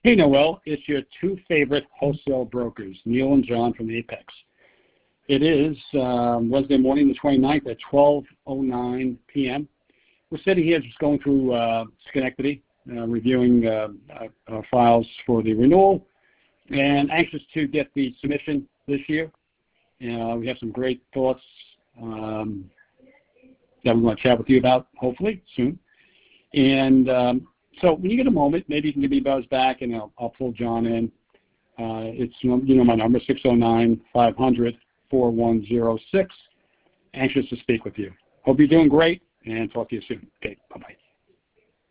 Hey, Noel, it's your two favorite wholesale brokers, Neil and John from Apex. It is Wednesday morning, the 29th at 12:09 p.m. We're sitting here just going through Schenectady, reviewing our files for the renewal, and anxious to get the submission this year. We have some great thoughts that we want to chat with you about, hopefully, soon. And so when you get a moment, maybe you can give me a buzz back, and I'll pull John in. It's, my number, 609-500-4106. Anxious to speak with you. Hope you're doing great, and talk to you soon. Okay, bye-bye.